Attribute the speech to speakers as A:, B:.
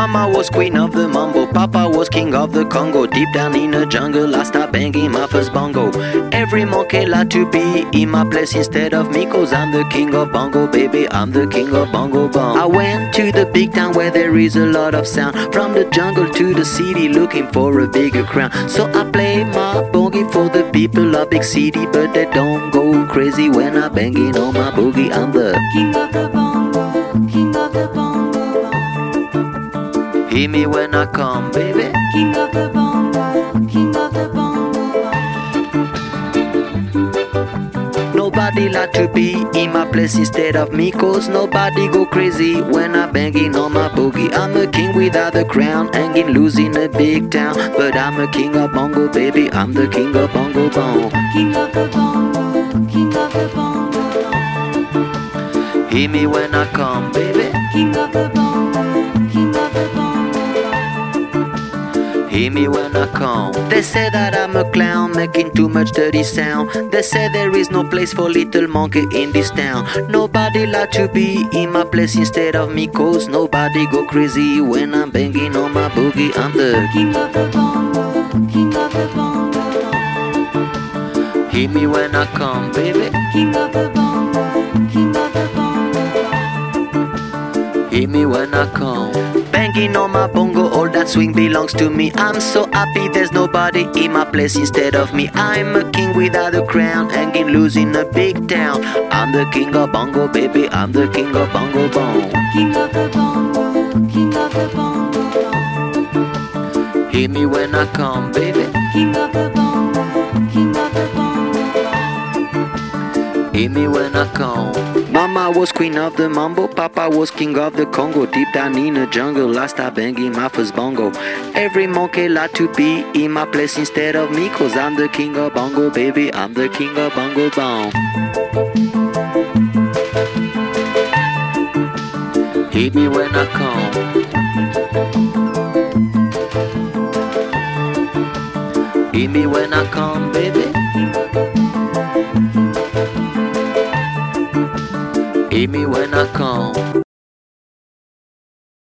A: Mama was queen of the mambo, Papa was king of the Congo. Deep down in the jungle I start banging my first bongo. Every monkey like to be in my place instead of me, cause I'm the king of bongo, baby, I'm the king of bongo bong. I went to the big town where there is a lot of sound, from the jungle to the city looking for a bigger crown. So I play my boogie for the people of big city, but they don't go crazy when I banging on my boogie. I'm the
B: king of the bongo, king of the bongo bong.
A: Hear me when I come, baby.
B: King of the bongo, king of the bongo bong.
A: Nobody like to be in my place instead of me, cause nobody go crazy when I'm banging on my boogie. I'm a king without a crown, hanging loose in a big town, but I'm a king of bongo, baby, I'm the king of bongo bong.
B: King of the bongo, king of the bongo bong.
A: Hear me when I come, baby.
B: King of the bongo, king of the bongo bong.
A: Hear me when I come. They say that I'm a clown, making too much dirty sound. They say there is no place for little monkey in this town. Nobody like to be in my place instead of me, cause nobody go crazy when I'm banging on my boogie. I'm the
B: king of the bongo, king of the bongo bong.
A: Hear me when I come, baby.
B: King of the bongo, king of the bongo bong.
A: Hear me when I come. Banging on my bongo, all that swing belongs to me. I'm so happy there's nobody in my place instead of me. I'm a king without a crown, hanging loose in a big town. I'm the king of bongo, baby, I'm the king of bongo bong.
B: King of the bongo, king of the bongo bong.
A: Hear me when I come, baby.
B: King of the bongo, king of the bongo bong.
A: Hear me when I come. Mama was queen of the mambo, Papa was king of the Congo. Deep down in the jungle I start banging my first bongo. Every monkey like to be in my place instead of me, cause I'm the king of bongo, baby, I'm the king of bongo bong. Hear me when I come. Hear me when I come, baby. Hear me when I come.